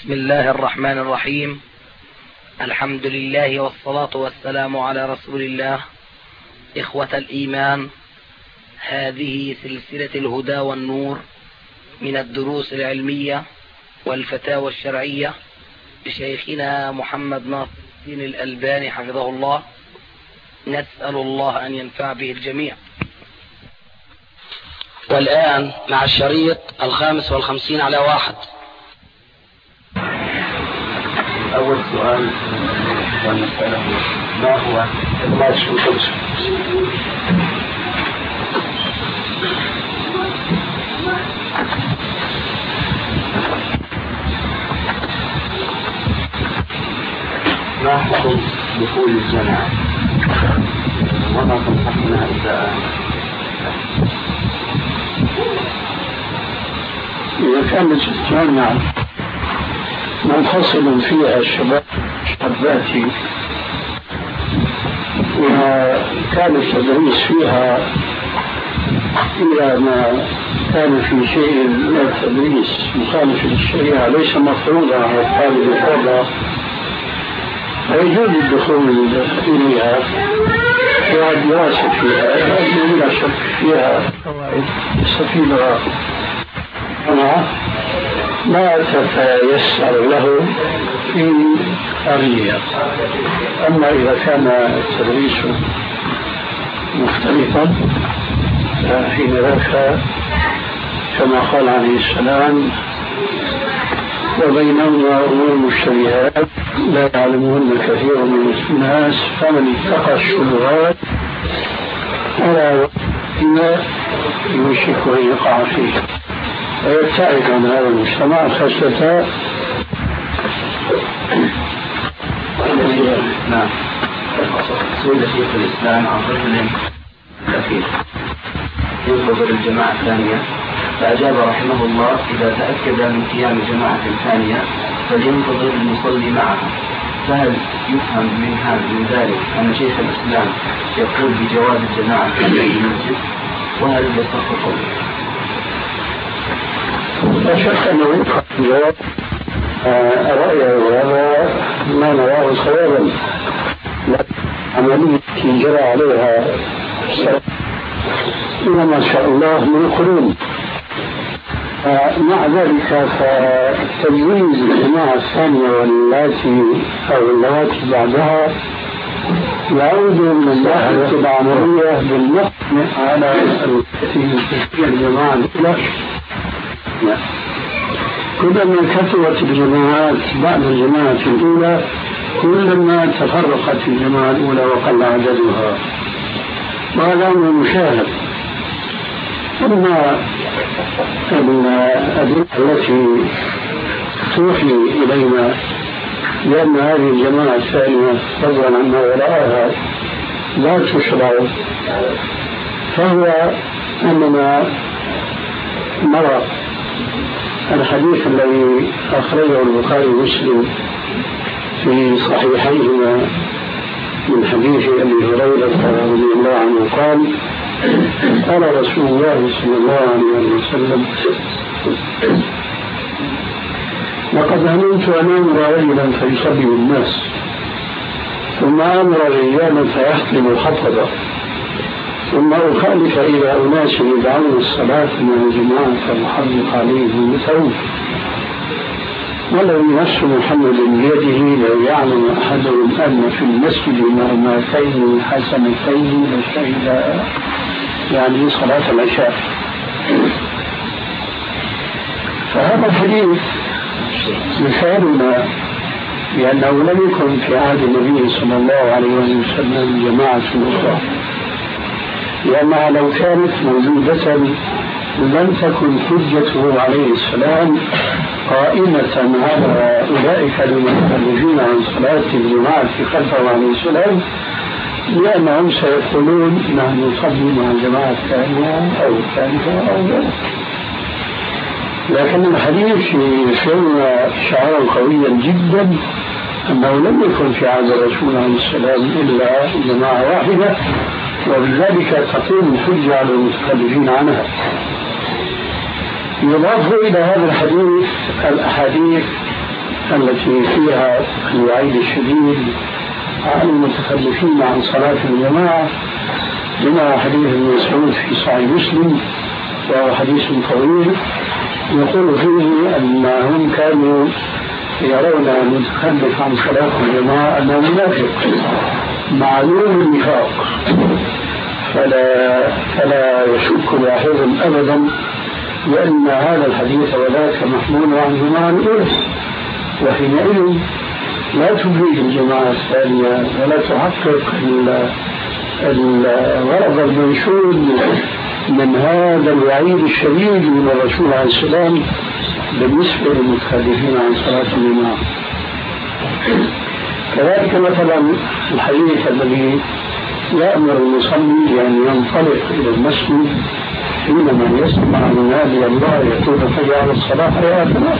بسم الله الرحمن الرحيم. الحمد لله والصلاة والسلام على رسول الله. إخوة الإيمان، هذه سلسلة الهدى والنور من الدروس العلمية والفتاوى الشرعية لشيخنا محمد ناصر الدين الألباني حفظه الله، نسأل الله أن ينفع به الجميع. والآن مع الشريط 55 على 1. أول سؤال والمسألة ما هو إخلاص القدس؟ ما حكم دخول الجماعة؟ وما تنصحنا إذا كانت الجامعة منفصل فيها الشباب الشابات وكان التدريس فيها إلى ما كان في شيء من التدريس مخالف للشريعة ليس مفروضا على الطالب الحر، فيجوز الدخول إليها والدراسة فيها، لا شك فيها فوائد يستفيدها ما تتيسر له في خارجها. أما إذا كان التدريس مختلفا فحين ذاك كما قال عليه السلام وبينهما أمور مشتبهات لا يعلمهن كثير من الناس فمن اتقى الشبهات ولا يوشك أن يقع فيه ويبتعد عن هذا المجتمع خاصة. نعم. سئل شيخ الإسلام عن رجل كثير ينتظر الجماعة الثانية فأجاب رحمه الله إذا تأكد من قيام جماعة ثانية فلينتظر المصلي معها. فهل يفهم من ذلك أن شيخ الإسلام يقول بجواز الجماعة في المسجد؟ وهل يصح قوله؟ لا شك أنه يفهم جواب رأيه وهذا ما نراه صوابا، عملية جرى عليها ما شاء الله من القرون. مع ذلك فتجويز الجماعة الثانية واللاتي بعدها يعود من الناحية العملية بالنقد على الجماعة الأولى. كلما كثرت الجماعات بعد الجماعة الأولى كلما تفرقت الجماعة الأولى وقل عددها، وهذا أمر مشاهد. أما الأدلة التي توحي إلينا بأن هذه الجماعة الثانية فضلا عما وراءها لا تشرع، فهو أننا نرى الحديث الذي أخرجه البخاري ومسلم في صحيحيهما من حديث أبي هريرة رضي الله عنه قال قال رسول الله صلى الله عليه وسلم لقد هممت أن أمر رجلا فيصلي بالناس ثم أمر رجالا فيحطم الحطب ثم أخالف إلى أناس يدعون الصلاة من الجماعة فأحرق عليهم مثلهم ولو نفس محمد بيده لو يعلم أحدهم أن في المسجد مرمتين حسنتين لشهد يعني صلاة العشاء. فهذا الحديث يشعرنا بأنه لم يكن في عهد النبي صلى الله عليه وسلم جماعة أخرى، لأنها لو كانت موجودة لم تكن حجته عليه السلام قائمة على أولئك المتخلفين عن صلاة الجماعة خلفه عليه السلام، لأنهم سيقولون نحن نصلي مع الجماعة الثانية أو الثالثة أو غيرها. لكن الحديث يشعرنا شعارا قويا جدا أنه لم يكن في عهد الرسول عليه السلام إلا جماعة واحدة، وبذلك تقوم الحجة على المتخلفين عنها. يضاف إلى هذا الحديث الأحاديث التي فيها الوعيد الشديد على المتخلفين عن صلاة الجماعة، منها حديث ابن مسعود في صحيح مسلم وهو حديث طويل يقول فيه أنهم كانوا يرون المتخلف عن صلاة الجماعة أنه منافق معلوم النفاق، فلا يشك لاحظ أبدا لأن هذا الحديث وذاك محمول عنهما عن الإرث، وحينئذ لا تبريد الجماعة الثانية ولا تحقق الغرض المنشود من هذا الوعيد الشديد من الرسول عليه السلام بالنسبة للمتخلفين عن صلاة الجماعة. كذلك مثلا الحديث الذي يأمر المصلي بأن ينطلق إلى المسجد حينما يسمع منادي الله يقول حي على الصلاة يا أخي،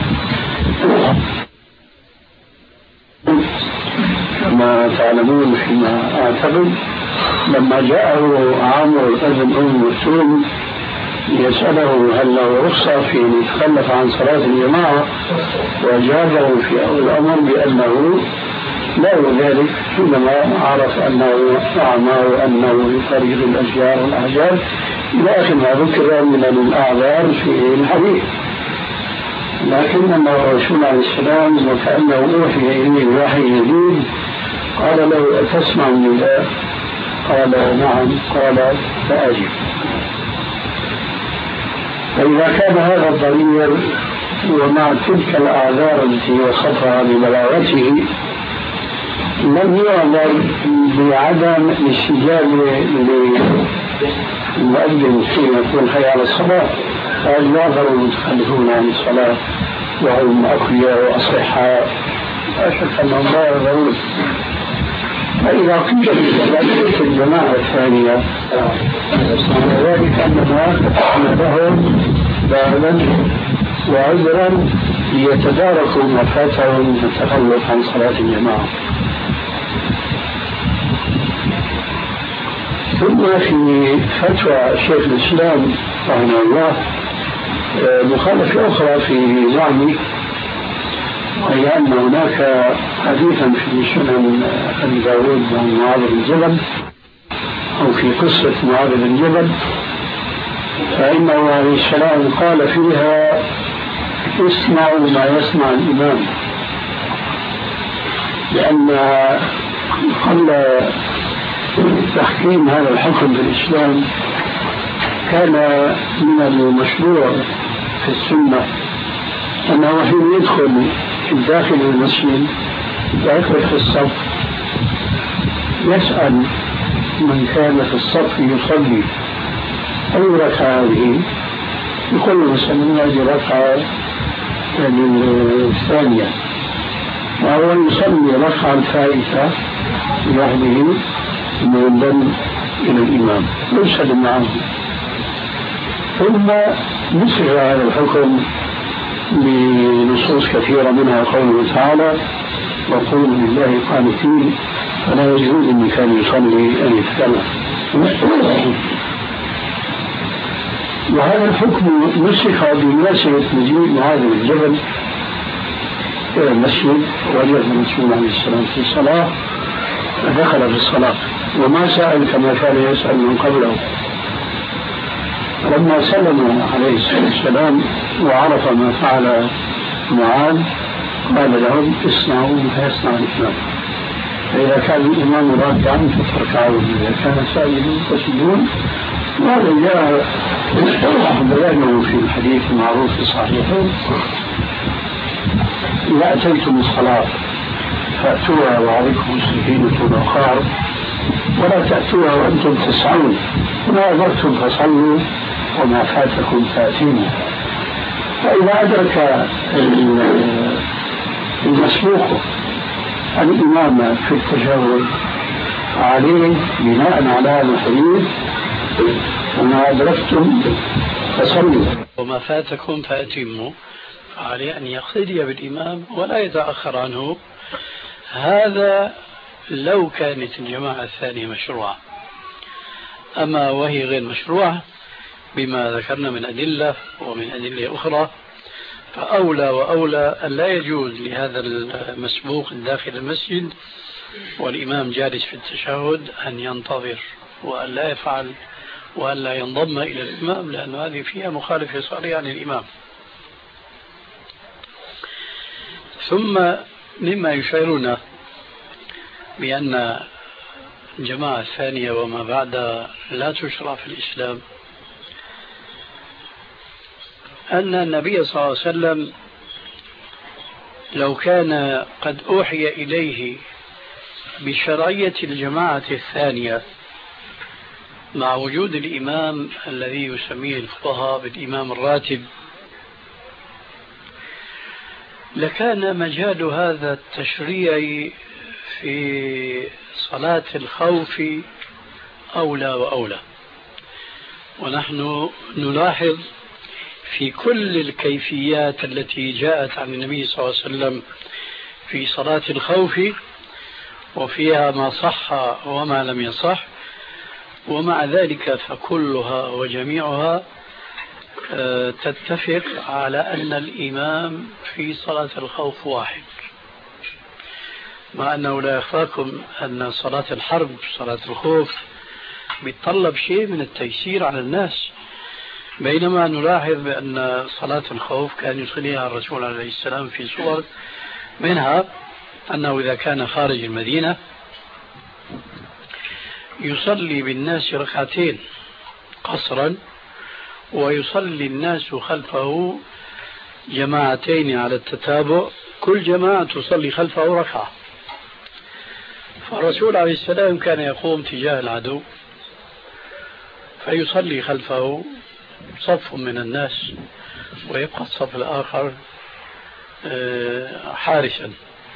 كما تعلمون فيما أعتقد لما جاءه عامر بن أم مكتوم يسأله هل له رخصة في أن يتخلف عن صلاة الجماعة، وأجابه في أول الأمر بأنه لا ذلك حينما عرف أنه أعمى وأنه يقرب الأشجار والأحجار إلى آخر ما ذكر من الأعذار في الحديث. لكن الرسول عليه السلام وكأنه أوحي إليه وحي جديد قال له أتسمع النداء؟ قال نعم. قال فأجب. فإذا كان هذا الضرير ومع تلك الأعذار التي وصفها ببلاغته لم يعذر بعدم الاستجابة للمؤذن حين يقول حي على الصلاة، قال يعذر المتخلفون عن الصلاة وهم أقوياء وأصحاء لا شك أنهم لا يعذرون. فإذا قيل في الجماعة الثانية ذلك أننا لهم بابا وعذرا ليتداركوا ما فاتهم من التخلف عن صلاة الجماعة. ثم في فتوى شيخ الإسلام رحمه الله مخالفة أخرى في زعمه، وهي أن هناك حديثا في سنن أبي داود عن معاذ بن جبل أو في قصة معاذ بن جبل، فإنه عليه السلام قال فيها اسمعوا ما يسمع الإمام، لأن قبل تحكيم هذا الحكم في الإسلام كان من المشروع في السنة أنه حين يدخل داخل المسجد ويدخل في الصف يسأل من كان في الصف يصلي أي ركعة هذه، يقول مثلا هذه ركعة الثانية، وهو يصلي ركعة الفائتة لوحده مولدا إلى الإمام يسلم معه. ثم نسخ هذا الحكم بنصوص كثيرة منها قوله تعالى وقولوا لله قانتين فلا يجوز أن كان يصلي أن يتكلم. وهذا الحكم نسخ بمناسبة مجيء معاذ بن جبل إلى المسجد، وجد الرسول عليه السلام في الصلاة فدخل في الصلاة وما سأل كما كان يسأل من قبله. لما سلم عليه السلام وعرف ما فعل معاذ قال لهم اصنعوا ما يصنع الإمام، فإذا كان الإمام راكعا فتركعوا، إذا كان ساجدا فسجدون. وهذا جاء بيانه في الحديث المعروف في الصحيحين إذا أتيتم الصلاة فأتوها وعليكم سكينة ووقار ولا تأتوها وأنتم تسعون، وما أدركتم فصلوا وما فاتكم فأتموا. فإذا أدرك المسبوق الإمام في التشهد عليه بناء على هذا الحديث وما أدركتم فصلوا وما فاتكم فأتموا، عليه أن يقتدي بالإمام ولا يتأخر عنه. هذا لو كانت الجماعة الثانية مشروعة، أما وهي غير مشروعة بما ذكرنا من أدلة ومن أدلة أخرى، فأولى وأولى أن لا يجوز لهذا المسبوق داخل المسجد والإمام جالس في التشهد أن ينتظر وأن لا يفعل وأن لا ينضم إلى الإمام، لأن هذه فيها مخالفة صريحة للإمام. ثم مما يشعرنا بأن الجماعة الثانية وما بعدها لا تشرع في الإسلام أن النبي صلى الله عليه وسلم لو كان قد أوحي إليه بشرعية الجماعة الثانية مع وجود الإمام الذي يسميه الفقهاء بالإمام الراتب، لكان مجال هذا التشريع في صلاة الخوف أولى وأولى. ونحن نلاحظ في كل الكيفيات التي جاءت عن النبي صلى الله عليه وسلم في صلاة الخوف، وفيها ما صح وما لم يصح، ومع ذلك فكلها وجميعها تتفق على أن الإمام في صلاة الخوف واحد، مع أنه لا يخفاكم أن صلاة الحرب صلاة الخوف بيتطلب شيء من التيسير على الناس، بينما نلاحظ بأن صلاة الخوف كان يصليها الرسول عليه السلام في صور، منها أنه إذا كان خارج المدينة يصلي بالناس ركعتين قصرا، ويصلي الناس خلفه جماعتين على التتابع، كل جماعة تصلي خلفه ركعة. فالرسول عليه السلام كان يقوم تجاه العدو فيصلي خلفه صف من الناس ويبقى الصف الآخر حارسا.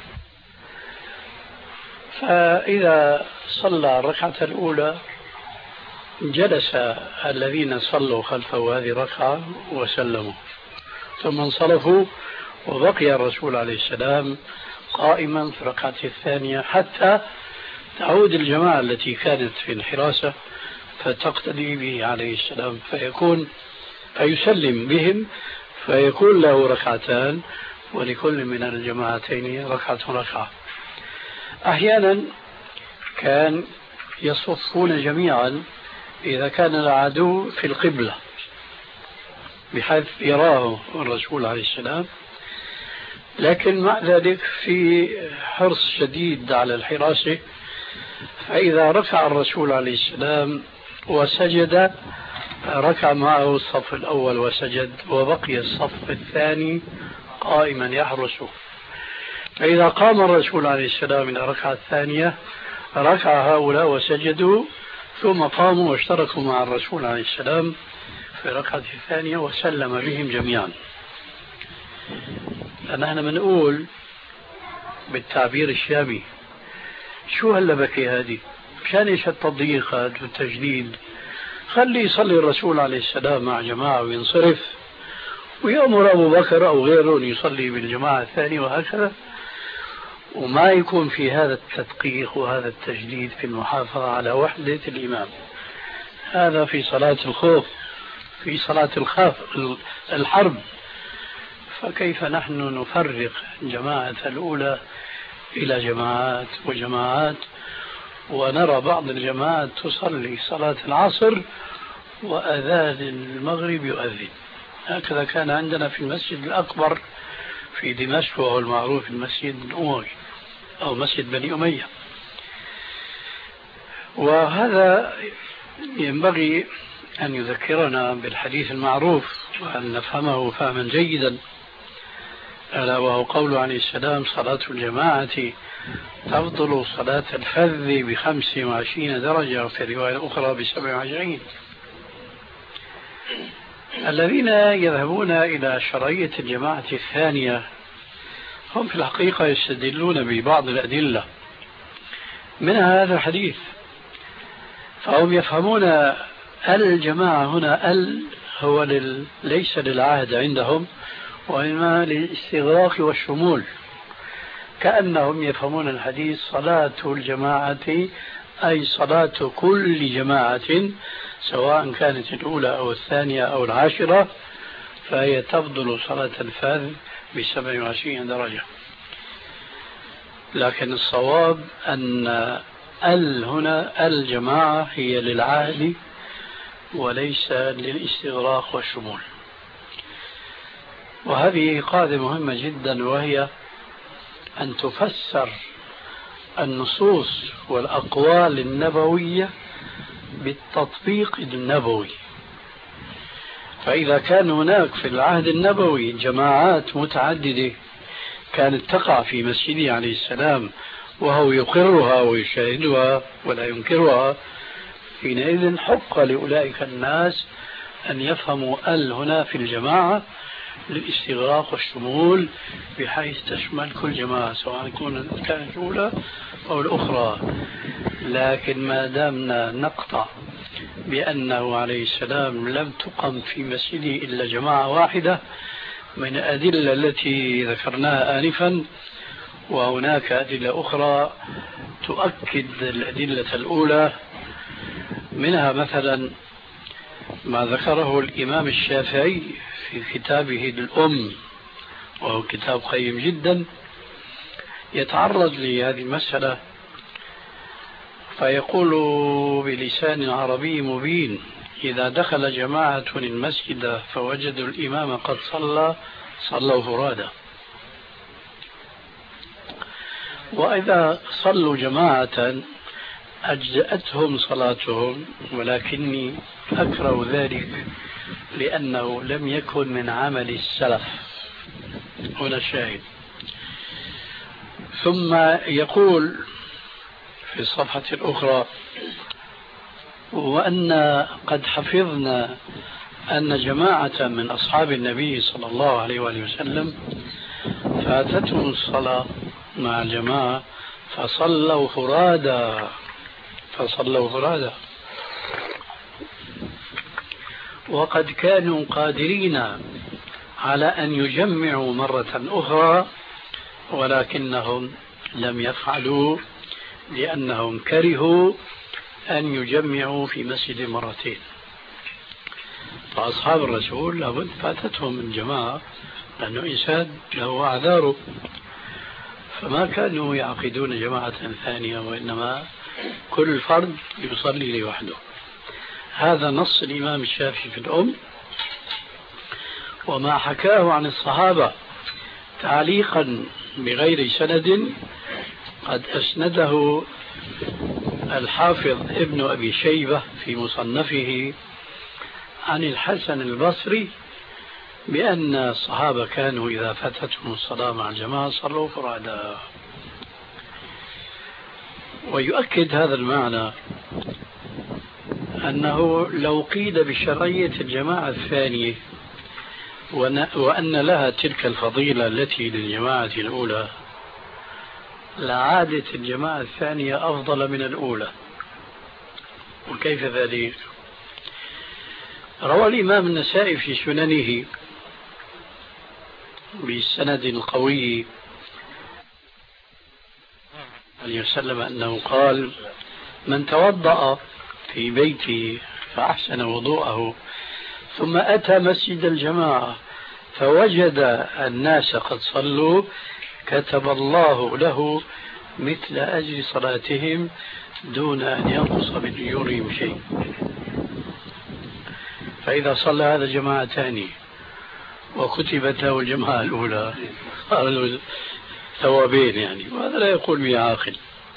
فإذا صلى الركعة الأولى جلس الذين صلوا خلفه هذه الركعة وسلموا، ثم انصرفوا وبقي الرسول عليه السلام قائما في الركعة الثانية حتى تعود الجماعة التي كانت في الحراسة فتقتدي به عليه السلام فيسلم بهم، فيكون له ركعتان ولكل من الجماعتين ركعة. أحيانا كان يصفون جميعا إذا كان العدو في القبلة بحيث يراه الرسول عليه السلام، لكن مع ذلك في حرص شديد على الحراسة، فإذا ركع الرسول عليه السلام وسجد ركع معه الصف الأول وسجد، وبقي الصف الثاني قائما يحرسه. فإذا قام الرسول عليه السلام إلى الركعة الثانية ركع هؤلاء وسجدوا، ثم قاموا واشتركوا مع الرسول عليه السلام في الركعة الثانية وسلم بهم جميعا. نحن بنقول بالتعبير الشامي شو هاللبكة هذه؟ مشان ايش التضييق هذا والتجديد؟ خلي يصلي الرسول عليه السلام مع جماعة وينصرف، ويأمر أبو بكر أو غيره أن يصلي بالجماعة الثانية، وهكذا، وما يكون في هذا التدقيق وهذا التجديد في المحافظة على وحدة الإمام. هذا في صلاة الخوف، في صلاة الحرب. فكيف نحن نفرق جماعة الأولى إلى جماعات وجماعات، ونرى بعض الجماعات تصلي صلاة العصر وأذان المغرب يؤذن. هكذا كان عندنا في المسجد الأكبر في دمشق، وهو المعروف المسجد الأموي أو مسجد بني أمية. وهذا ينبغي أن يذكرنا بالحديث المعروف وأن نفهمه فهما جيدا، ألا وهو قول عليه السلام: صلاة الجماعة تفضل صلاة الفذ ب25 درجة، وفي رواية أخرى ب27. الذين يذهبون إلى شرعية الجماعة الثانية هم في الحقيقة يستدلون ببعض الأدلة من هذا الحديث، فهم يفهمون الجماعة هنا هو ليس للعهد عندهم، وإنما للاستغراق والشمول، كأنهم يفهمون الحديث صلاة الجماعة أي صلاة كل جماعة، سواء كانت الأولى أو الثانية أو العاشرة، فهي تفضل صلاة الفذ ب27 درجة. لكن الصواب أن هنا الجماعة هي للعهد وليس للاستغراق والشمول. وهذه قاعدة مهمة جدا، وهي أن تفسر النصوص والأقوال النبوية بالتطبيق النبوي. فإذا كان هناك في العهد النبوي جماعات متعددة كانت تقع في مسجده عليه السلام وهو يقرها ويشاهدها ولا ينكرها، حينئذ حق لأولئك الناس أن يفهموا هنا في الجماعة للاستغراق والشمول، بحيث تشمل كل جماعة سواء كانت الأولى أو الأخرى. لكن ما دامنا نقطع بأنه عليه السلام لم تقم في مسجده إلا جماعة واحدة من الأدلة التي ذكرناها آنفا، وهناك أدلة أخرى تؤكد الأدلة الأولى، منها مثلا ما ذكره الإمام الشافعي في كتابه الأم، وهو كتاب قيم جدا، يتعرض لهذه المسألة فيقول بلسان عربي مبين: إذا دخل جماعة المسجد فوجدوا الإمام قد صلوا فرادى، وإذا صلوا جماعة أجزأتهم صلاتهم، ولكني أكره ذلك لأنه لم يكن من عمل السلف. هنا الشاهد. ثم يقول في الصفحة الأخرى: وأن قد حفظنا أن جماعة من أصحاب النبي صلى الله عليه وآله وسلم فاتتهم الصلاة مع الجماعة فصلوا فرادى، وقد كانوا قادرين على أن يجمعوا مرة أخرى، ولكنهم لم يفعلوا لأنهم كرهوا أن يجمعوا في مسجد مرتين. فأصحاب الرسول لابد فاتتهم الجماعة، لأنه إنسان له أعذاره، فما كانوا يعقدون جماعة ثانية، وإنما كل فرد يصلي لوحده. هذا نص الإمام الشافعي في الأم، وما حكاه عن الصحابة تعليقا بغير سند قد أسنده الحافظ ابن أبي شيبة في مصنفه عن الحسن البصري بأن الصحابة كانوا إذا فاتتهم الصلاة مع الجماعة صلوا فرادى. ويؤكد هذا المعنى أنه لو قيل بشرعية الجماعة الثانية وأن لها تلك الفضيلة التي للجماعة الأولى، لعادت الجماعة الثانية أفضل من الأولى. وكيف ذلك؟ روى الإمام النسائي في سننه بسند قوي عليه وسلم أنه قال: من توضأ في بيته فأحسن وضوءه ثم أتى مسجد الجماعة فوجد الناس قد صلوا كتب الله له مثل أجر صلاتهم دون أن ينقص من أجورهم شيء. فإذا صلى هذا جماعة ثانية وكتبت له الجماعة الأولى صار له ثوابين يعني، وهذا لا يقول به عاقل.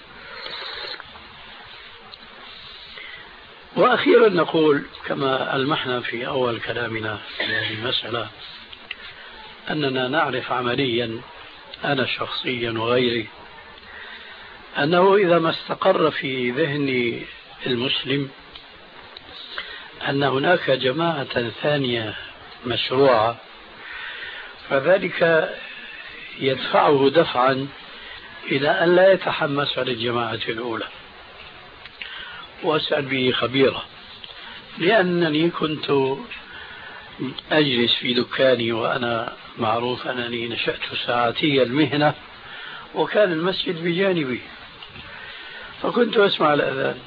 وأخيرا نقول كما ألمحنا في أول كلامنا في هذه المسألة أننا نعرف عمليا، أنا شخصيا وغيري، أنه إذا ما استقر في ذهن المسلم أن هناك جماعة ثانية مشروعة، فذلك يدفعه دفعا إلى أن لا يتحمس على الجماعة الأولى. وأسأل به خبيرة، لأنني كنت أجلس في دكاني وأنا معروف أنني نشأت ساعتي المهنة، وكان المسجد بجانبي، فكنت أسمع الأذان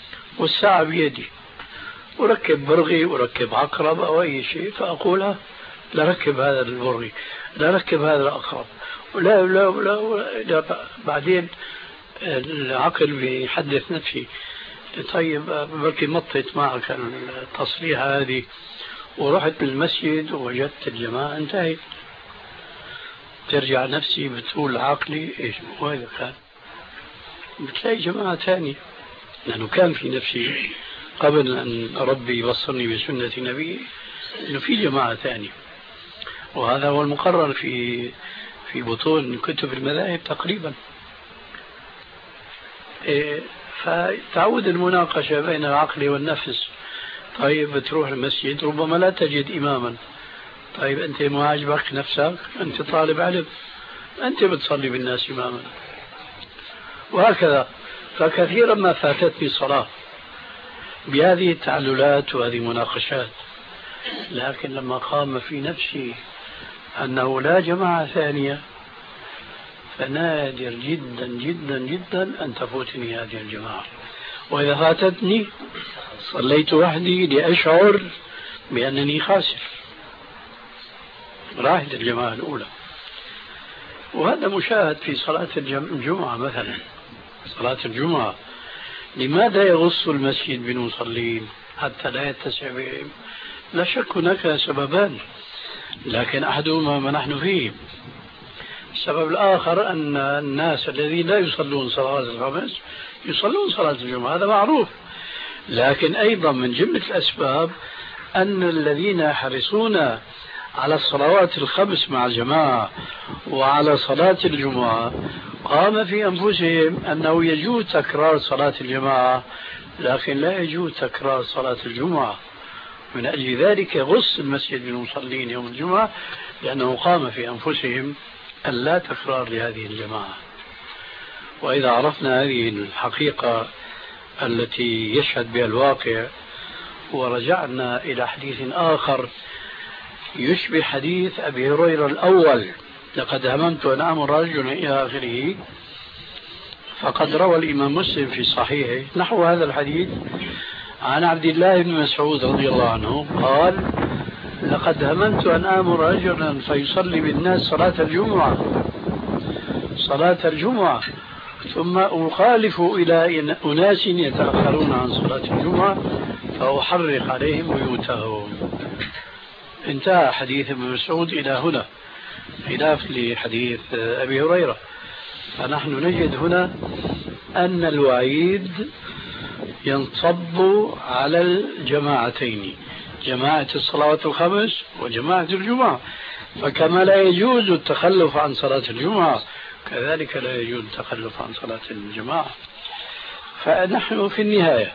والساعة بيدي، أركب برغي أركب عقرب أو أي شيء، فأقولها لركب هذا البري، لركب هذا الأقرب، ولا لا لا, لا بعدين العقل بيحدث نفسي طيب بلكي مطت معك التصريحة هذه ورحت بالمسجد ووجدت الجماعة انتهت، ترجع نفسي بتقول عقلي ايش وهذا كان، بتلاقي جماعة ثانية، لأنه كان في نفسي قبل أن ربي يوصلني بسنة نبي أنه في جماعة ثانية، وهذا هو المقرر في بطون كتب المذاهب تقريبا. فتعود المناقشة بين العقل والنفس. طيب بتروح المسجد ربما لا تجد إماما، طيب أنت ما عجبك نفسك، أنت طالب علم، أنت بتصلي بالناس إماما، وهكذا. فكثيرا ما فاتتني صلاة بهذه التعللات وهذه المناقشات، لكن لما قام في نفسي أنه لا جماعة ثانية فنادر جدا جدا جدا أن تفوتني هذه الجماعة، وإذا فاتتني صليت وحدي لأشعر بأنني خاسر، راحت الجماعة الأولى. وهذا مشاهد في صلاة الجمعة مثلا. صلاة الجمعة لماذا يغص المسجد بالمصلين حتى لا يتسع بهم؟ لا شك هناك سببان، لكن أحدهما ما نحن فيه. السبب الآخر أن الناس الذين لا يصلون صلاة الخمس يصلون صلاة الجمعة، هذا معروف. لكن أيضا من جملة الأسباب أن الذين يحرصون على الصلوات الخمس مع الجماعة وعلى صلاة الجمعة قام في أنفسهم أنه يجوز تكرار صلاة الجماعة لكن لا يجوز تكرار صلاة الجمعة. من أجل ذلك يغص المسجد بالمصلين يوم الجمعة، لأنه قام في أنفسهم أن لا تكرار لهذه الجماعة. وإذا عرفنا هذه الحقيقة التي يشهد بها الواقع ورجعنا إلى حديث آخر يشبه حديث أبي هريرة الأول لقد هممت أن أمر رجلا إلى آخره، فقد روى الإمام مسلم في صحيحه نحو هذا الحديث عن عبد الله بن مسعود رضي الله عنه قال لقد هممت أن آمر رجلا فيصلي بالناس صلاة الجمعة ثم أخالف إلى أناس يتأخرون عن صلاة الجمعة فأحرق عليهم بيوتهم. انتهى حديث ابن مسعود إلى هنا خلاف لحديث أبي هريرة. فنحن نجد هنا أن الوعيد ينصب على الجماعتين، جماعة الصلوات الخمس وجماعة الجمعة. فكما لا يجوز التخلف عن صلاة الجمعة كذلك لا يجوز التخلف عن صلاة الجماعة. فنحن في النهاية،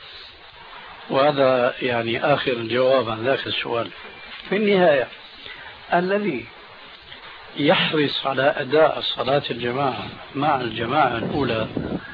وهذا يعني آخر الجواب عن ذاك السؤال، في النهاية الذي يحرص على أداء صلاة الجماعة مع الجماعة الأولى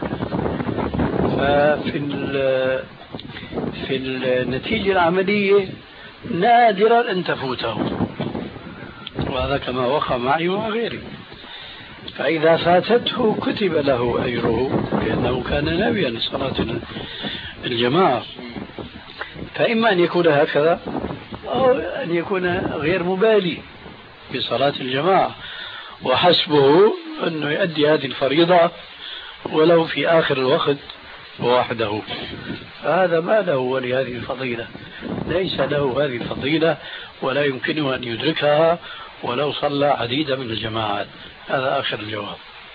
في النتيجة العملية نادرا أن تفوته، وهذا كما وقع معي ومع غيري. فإذا فاتته كتب له أجره لأنه كان ناويا لصلاة الجماعة. فإما أن يكون هكذا أو أن يكون غير مبالي بصلاة الجماعة وحسبه أنه يؤدي هذه الفريضة ولو في آخر الوقت وحده. فهذا ما له ولهذه الفضيلة، ليس له هذه الفضيلة ولا يمكنه أن يدركها ولو صلى عديدا من الجماعات. هذا آخر الجواب.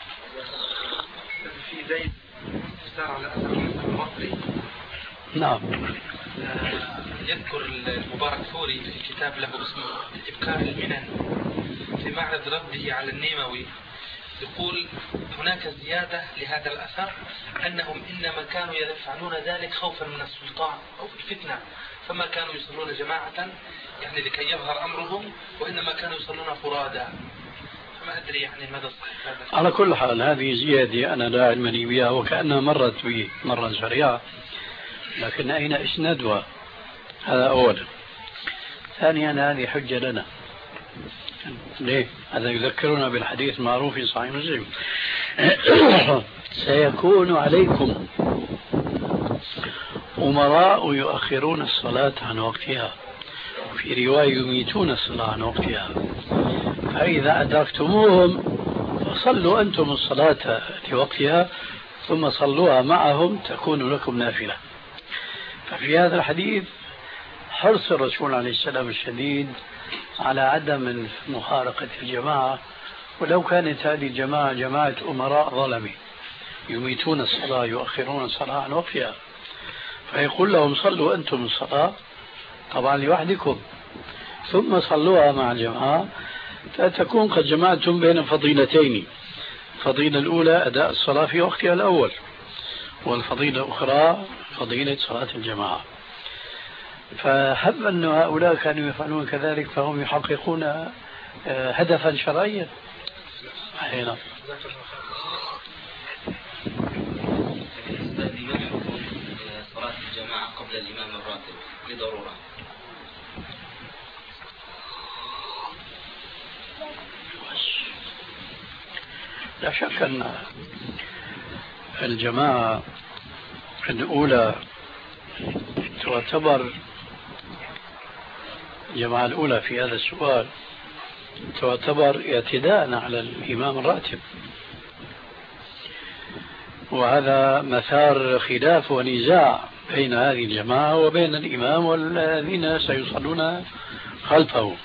في زيد على أثر المصري نعم يذكر المبارك فوري في كتاب له اسمه إبقاء المنن في معرض رده على النيموي، يقول هناك زيادة لهذا الأثر أنهم إنما كانوا يفعلون ذلك خوفا من السلطان أو الفتنة، فما كانوا يصلون جماعة يعني لكي يظهر أمرهم، وإنما كانوا يصلون فرادا. فما أدري يعني ماذا صحيح هذا. على كل حال هذه زيادة أنا لا علم لي بها وكأنها مرت بي مرة سريعة، لكن أين إسنادها؟ هذا أولا. ثانيا هذه حجة لنا. ليه؟ هذا يذكرنا بالحديث المعروف في صحيح مسلم سيكون عليكم أمراء يؤخرون الصلاة عن وقتها. في رواية يميتون الصلاة عن وقتها، فإذا أدركتموهم فصلوا أنتم الصلاة لوقتها ثم صلوها معهم تكون لكم نافلة. ففي هذا الحديث حرص الرسول عليه السلام الشديد على عدم مفارقة الجماعة، ولو كانت هذه الجماعة جماعة أمراء ظلمة يميتون الصلاة يؤخرون الصلاة عن وقتها، فيقول لهم صلوا أنتم الصلاة طبعا لوحدكم ثم صلوها مع الجماعة، فتكون قد جمعتم بين فضيلتين. الفضيلة الأولى أداء الصلاة في وقتها الأول، والفضيلة الأخرى فضيلة صلاة الجماعة. فهب أن هؤلاء كانوا يفعلون كذلك فهم يحققون هدفا شرعيا. أحيانا صلاة الجماعة قبل الإمام الراتب لضرورة. لا شك أن الجماعة الأولى تعتبر الجماعة الأولى في هذا السؤال تعتبر اعتداء على الإمام الراتب، وهذا مثار خلاف ونزاع بين هذه الجماعة وبين الإمام والذين سيصلون خلفه.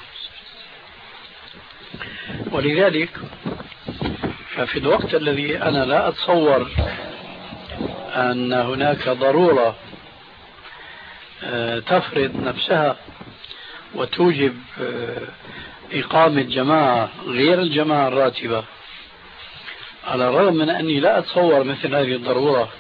ولذلك ففي الوقت الذي أنا لا أتصور أن هناك ضرورة تفرض نفسها وتوجب إقامة جماعة غير الجماعة الراتبة، على الرغم من أني لا أتصور مثل هذه الضرورة،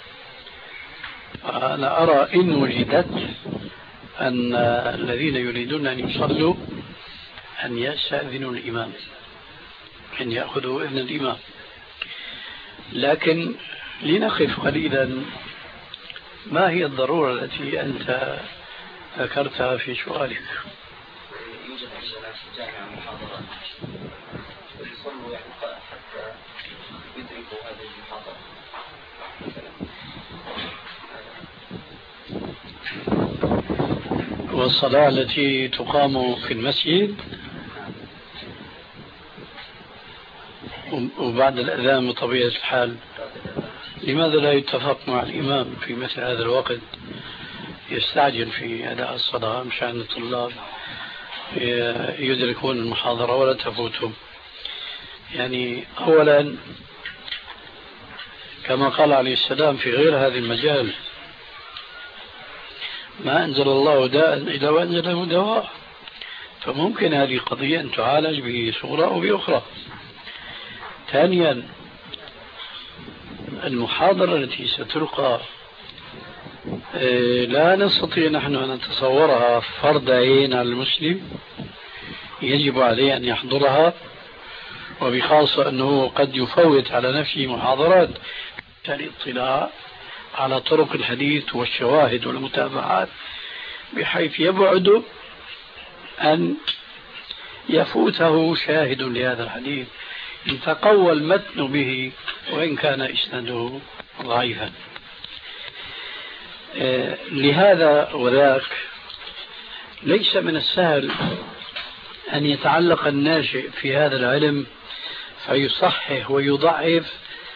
أنا أرى إن وجدت أن الذين يريدون أن يصلوا أن يستأذنوا الإمام، أن يأخذوا إذن الإمام. لكن لنقف قليلا، ما هي الضرورة التي أنت ذكرتها في سؤالك؟ يوجد عندنا في الجامعة محاضرات يصلوا حتى يدركوا هذه المحاضرة. والصلاة التي تقام في المسجد وبعد الأذان بطبيعة الحال، لماذا لا يتفق مع الإمام في مثل هذا الوقت يستعجل في أداء الصلاة مشان الطلاب يدركون المحاضرة ولا تفوتهم؟ يعني أولا كما قال عليه السلام في غير هذا المجال: ما أنزل الله داء إلا وأنزله دواء. فممكن هذه قضية أن تعالج بصورة أو بأخرى. ثانيا المحاضرة التي ستلقى لا نستطيع نحن أن نتصورها فرض عين على المسلم، يجب عليه أن يحضرها، وبخاصة أنه قد يفوت على نفسه محاضرات للاطلاع على طرق الحديث والشواهد والمتابعات، بحيث يبعد أن يفوته شاهد لهذا الحديث يتقوى المتن به وإن كان إسناده ضعيفا. لهذا وذاك ليس من السهل أن يتعلق الناشئ في هذا العلم فيصحح ويضعف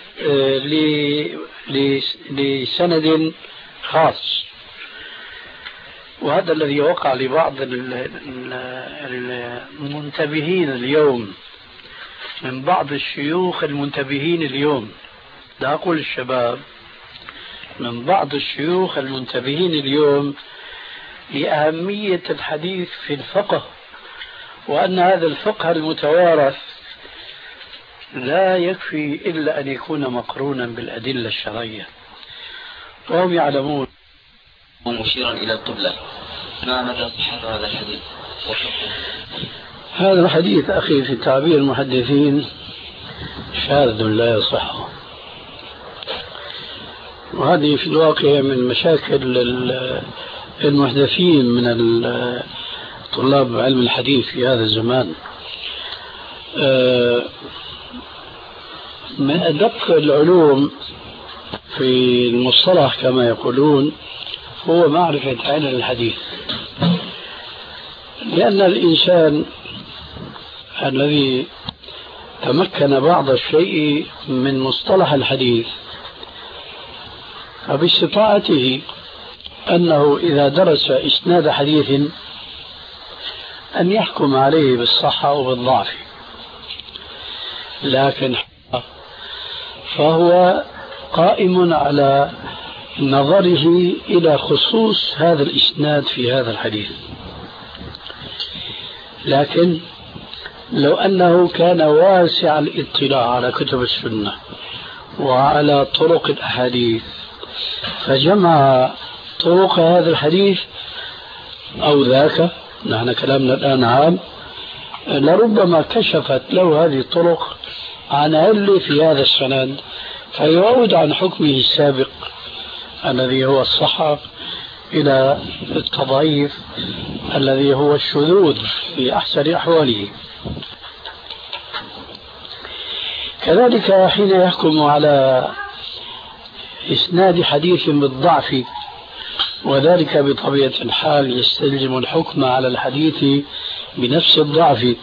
لسند خاص، وهذا الذي وقع لبعض المنتبهين اليوم، من بعض الشيوخ المنتبهين اليوم، لا أقول الشباب، من بعض الشيوخ المنتبهين اليوم لأهمية الحديث في الفقه، وأن هذا الفقه المتوارث لا يكفي إلا أن يكون مقرونا بالأدلة الشرعية، وهم يعلمون. مشيرا إلى القبلة، ما مدى صحة هذا الحديث؟ هذا الحديث أخي في تعبير المحدثين شاذ لا يصح، وهذه في الواقع من مشاكل المحدثين من طلاب علم الحديث في هذا الزمان. من أدق العلوم في المصطلح كما يقولون هو معرفة علم الحديث، لأن الإنسان الذي تمكن بعض الشيء من مصطلح الحديث فباستطاعته أنه إذا درس إسناد حديث أن يحكم عليه بالصحة أو بالضعف، لكن فهو قائم على نظره إلى خصوص هذا الإسناد في هذا الحديث. لكن لو أنه كان واسع الاطلاع على كتب السنة وعلى طرق الأحاديث فجمع طرق هذا الحديث أو ذاك، نحن كلامنا الآن عام، لربما كشفت له هذه الطرق عن علة في هذا السند فيعود عن حكمه السابق الذي هو الصحة إلى التضعيف الذي هو الشذوذ في أحسن أحواله. كذلك حين يحكم على إسناد حديث بالضعف، وذلك بطبيعة الحال يستلزم الحكم على الحديث بنفس الضعف،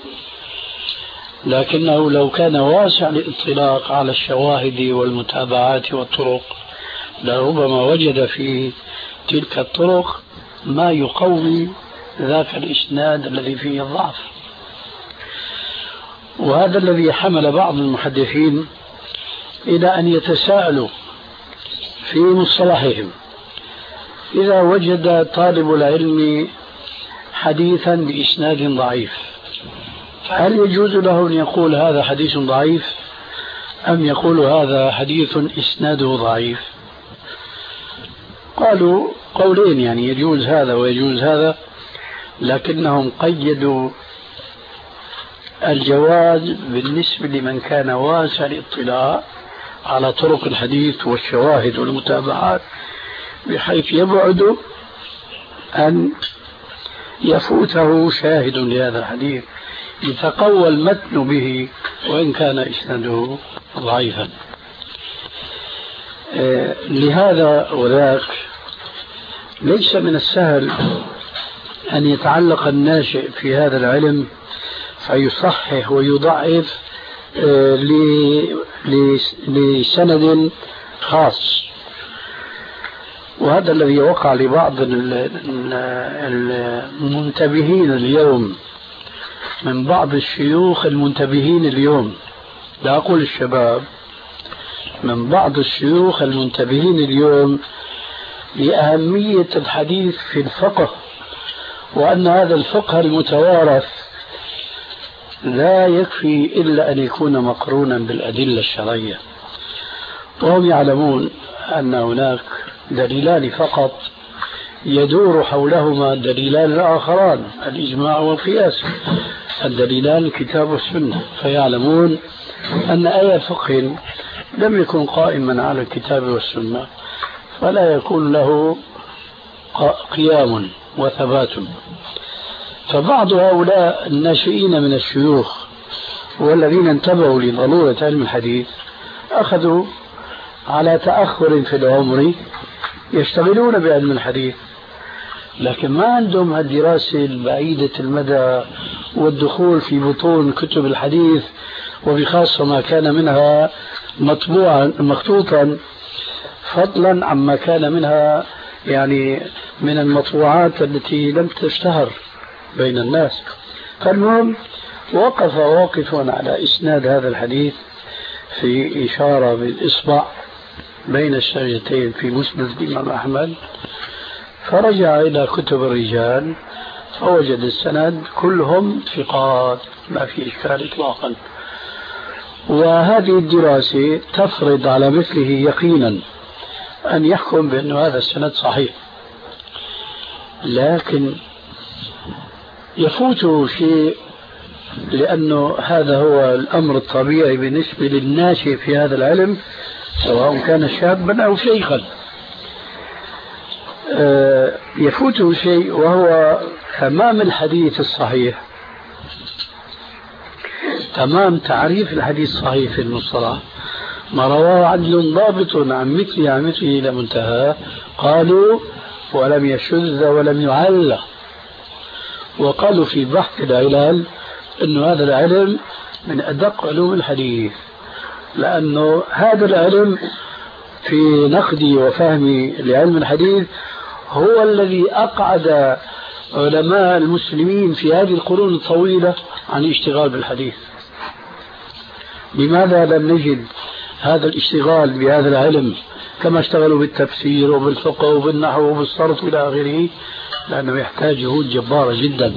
لكنه لو كان واسع الاطلاق على الشواهد والمتابعات والطرق لربما وجد في تلك الطرق ما يقوي ذاك الإسناد الذي فيه الضعف. وهذا الذي حمل بعض المحدثين إلى أن يتساءلوا في مصطلحهم إذا وجد طالب العلم حديثا بإسناد ضعيف هل يجوز له أن يقول هذا حديث ضعيف أم يقول هذا حديث إسناده ضعيف؟ قالوا قولين، يعني يجوز هذا ويجوز هذا، لكنهم قيدوا الجواز بالنسبة لمن كان واسع الاطلاع على طرق الحديث والشواهد والمتابعات بحيث يبعد أن يفوته شاهد لهذا الحديث يتقوى المتن به وإن كان إسناده ضعيفا. لهذا وذاك ليس من السهل أن يتعلق الناشئ في هذا العلم فيصحح ويضعف لسند خاص. وهذا الذي وقع لبعض المنتبهين اليوم من بعض الشيوخ المنتبهين اليوم، لا أقول الشباب، من بعض الشيوخ المنتبهين اليوم لأهمية الحديث في الفقه، وأن هذا الفقه المتوارث لا يكفي إلا أن يكون مقرونا بالأدلة الشرعية، وهم يعلمون أن هناك دليلان فقط يدور حولهما دليلان الآخران، الإجماع والقياس، الدليلان الكتاب والسنة، فيعلمون أن أي فقه لم يكن قائما على الكتاب والسنة فلا يكون له قيام وثبات. فبعض هؤلاء الناشئين من الشيوخ والذين انتبهوا لضرورة علم الحديث أخذوا على تأخر في العمر يشتغلون بعلم الحديث، لكن ما عندهم الدراسة البعيدة المدى والدخول في بطون كتب الحديث، وبخاصة ما كان منها مطبوعا مخطوطا، فضلا عما كان منها يعني من المطبوعات التي لم تشتهر بين الناس. فالمهم وقف واقفا على إسناد هذا الحديث في إشارة بالإصبع بين الشجرتين في مسند الإمام أحمد، فرجع إلى كتب الرجال فوجد السند كلهم ثقات ما في إشكال إطلاقا. وهذه الدراسة تفرض على مثله يقينا أن يحكم بأن هذا السند صحيح، لكن يفوته شيء لأنه هذا هو الأمر الطبيعي بالنسبة للناشئ في هذا العلم سواء كان شابا أو شيخا. يفوته شيء وهو تمام الحديث الصحيح، تمام تعريف الحديث الصحيح في المصطلح، ما رواه عدل ضابط عن مثله إلى منتهى، قالوا ولم يشذ ولم يعل، وقالوا في بحث العلل أنه هذا العلم من أدق علوم الحديث، لأنه هذا العلم في نقدي وفهمي لعلم الحديث هو الذي أقعد علماء المسلمين في هذه القرون الطويلة عن الاشتغال بالحديث. لماذا لم نجد هذا الاشتغال بهذا العلم كما اشتغلوا بالتفسير وبالفقه وبالنحو وبالصرف إلى آخره؟ لأنه يحتاج جهود جبارة جدا.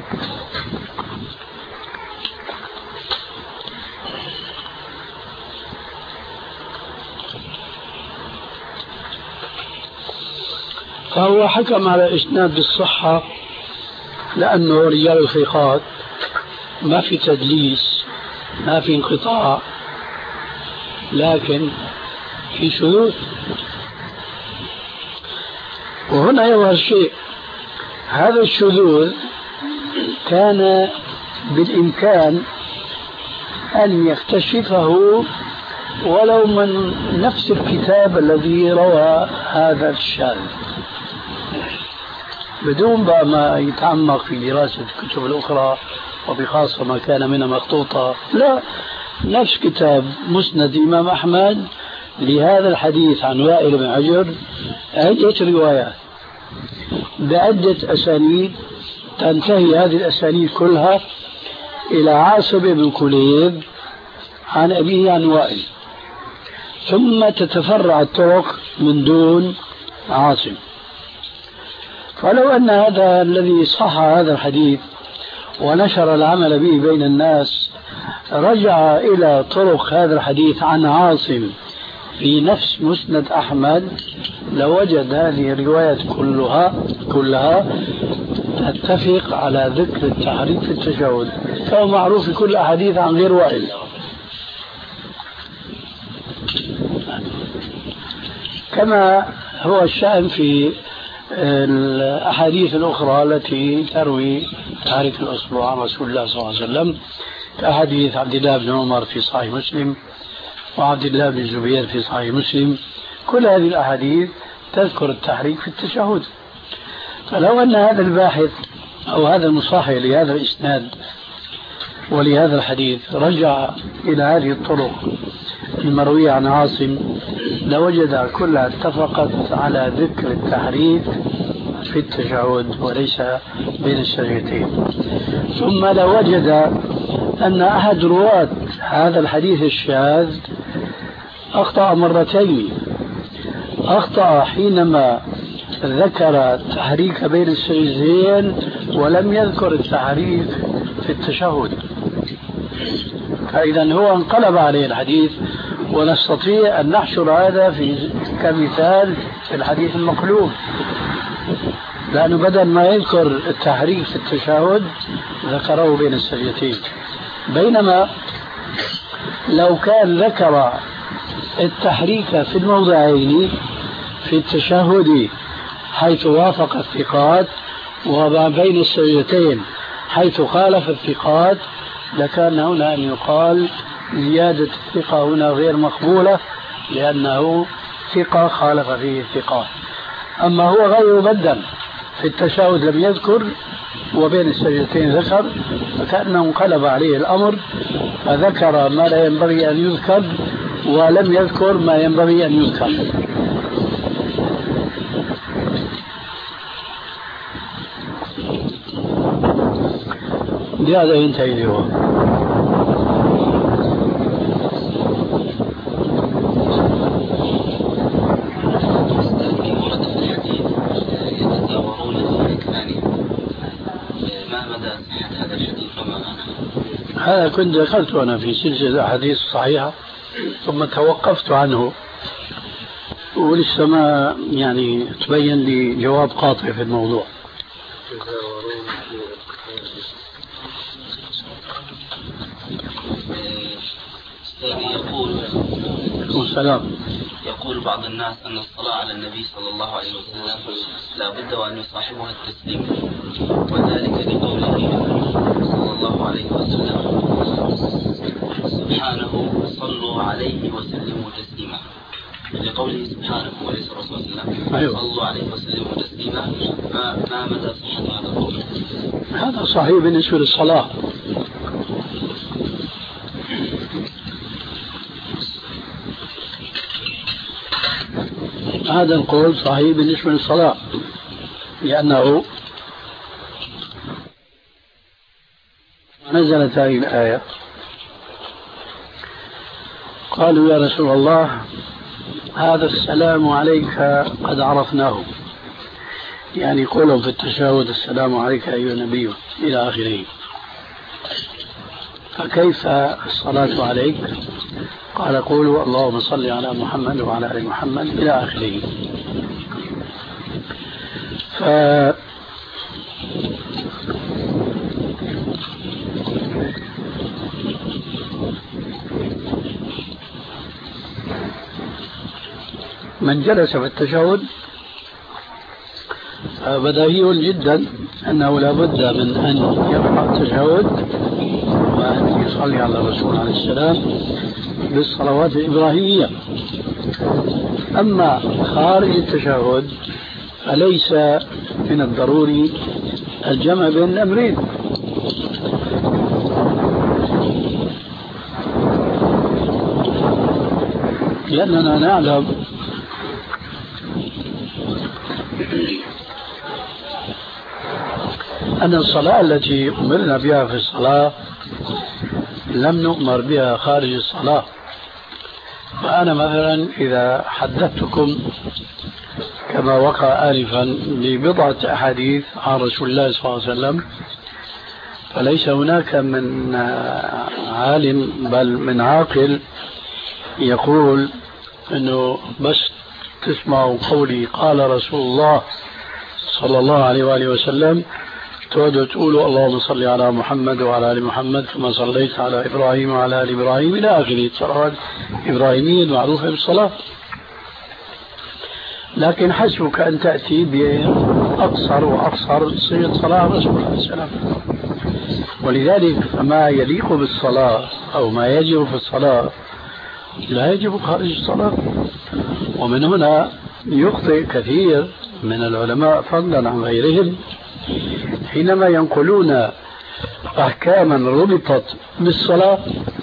فهو حكم على إسناد بالصحة لأنه رجال الثقات، ما في تدليس، ما في انقطاع، لكن في شذوذ. وهنا يظهر شيء، هذا الشذوذ كان بالإمكان أن يكتشفه ولو من نفس الكتاب الذي روى هذا الشاذ، بدون بقى ما يتعمق في دراسة الكتب الأخرى وبخاصة ما كان منها مخطوطة. لا، نفس كتاب مسند الإمام أحمد لهذا الحديث عن وائل بن حجر عدة روايات بعدة أسانيد، تنتهي هذه الأسانيد كلها إلى عاصم بن كليب عن أبيه عن وائل، ثم تتفرع الطرق من دون عاصم. فلو أن هذا الذي صح هذا الحديث ونشر العمل به بين الناس رجع إلى طرق هذا الحديث عن عاصم في نفس مسند أحمد، لوجد هذه الروايات كلها تتفق على ذكر التحريك في التشهد، فهو معروف في كل الأحاديث عن غير وائل. كما هو الشأن في الأحاديث الأخرى التي تروي تحريك الأصبع عن رسول الله صلى الله عليه وسلم، كأحاديث عبد الله بن عمر في صحيح مسلم وعبد الله بن الزبير في صحيح مسلم، كل هذه الأحاديث تذكر التحريك في التشهد. فلو أن هذا الباحث أو هذا المصحح لهذا الإسناد ولهذا الحديث رجع إلى هذه الطرق المروية عن عاصم لوجد كلها اتفقت على ذكر التحريك في التشهد وليس بين السجدتين. ثم لوجد أن أحد رواة هذا الحديث الشاذ أخطأ مرتين. أخطأ حينما ذكر التحريك بين السجدتين ولم يذكر التحريك في التشهد، فإذا هو انقلب عليه الحديث، ونستطيع أن نحشر هذا كمثال في الحديث المقلوب، لأنه بدل ما يذكر التحريك في التشهد ذكره بين السجدتين، بينما لو كان ذكر التحريك في الموضعين في التشهد حيث وافق الثقات وما بين السجدتين حيث خالف الثقات لكان هنا أن يقال زيادة الثقة هنا غير مقبولة لأنه ثقة خالف فيه الثقات. أما هو غير مبدل، في التشهد لم يذكر وبين السجدتين ذكر، فكأنه انقلب عليه الأمر فذكر ما لا ينبغي أن يذكر ولم يذكر ما ينبغي أن يذكر. بهذا ينتهي اليوم. هذا كنت ذكرت أنا في سلسلة الأحاديث الصحيحة ثم توقفت عنه ولسه ما يعني تبين لي جواب قاطع في الموضوع. يقول بعض الناس أن الصلاة على النبي صلى الله عليه وسلم لا بد وأن يصاحبها التسليم، وذلك لقوله صلى الله عليه وسلم سبحانه صلوا عليه وسلموا تسليما. لقوله سبحانه وليس الرسول صلى الله عليه وسلم أيوة. صلى الله عليه وسلم تسليما، ما مدى صحة هذا القول؟ هذا صحيح بالنسبة للصلاة. هذا القول صحيح بالنسبة للصلاة، لأنه نزلت هذه الآية قالوا يا رسول الله هذا السلام عليك قد عرفناه، يعني يقولون في التشهد السلام عليك أيها النبي إلى آخره، فكيف الصلاة عليك؟ قال قولوا اللهم صل على محمد وعلى آل محمد إلى آخره. من جلس في التشهد بديهي جدا أنه لا بد من أن يقرأ التشهد وأن يصلي على الرسول عليه السلام بالصلوات الإبراهيمية. أما خارج التشهد فليس من الضروري الجمع بين الأمرين، لأننا نعلم أن الصلاة التي أمرنا بها في الصلاة لم نؤمر بها خارج الصلاة. فأنا مثلا إذا حدثتكم كما وقع آنفا ببضعة أحاديث عن رسول الله صلى الله عليه وسلم، فليس هناك من عالم بل من عاقل يقول أنه بس تسمعوا قولي قال رسول الله صلى الله عليه وآله وسلم تقولوا اللهم صل على محمد وعلى آل محمد كما صليت على إبراهيم وعلى آل إبراهيم إلى آخره. الصلوات الإبراهيمية معروفة بالصلاة، لكن حسبك أن تأتي بأقصر وأقصر صيغة صلاة الرسول عليه السلام. ولذلك ما يليق بالصلاة أو ما يجب في الصلاة لا يجب خارج الصلاة. ومن هنا يخطئ كثير من العلماء فضلا عن غيرهم حينما ينقلون أحكاما ربطت بالصلاة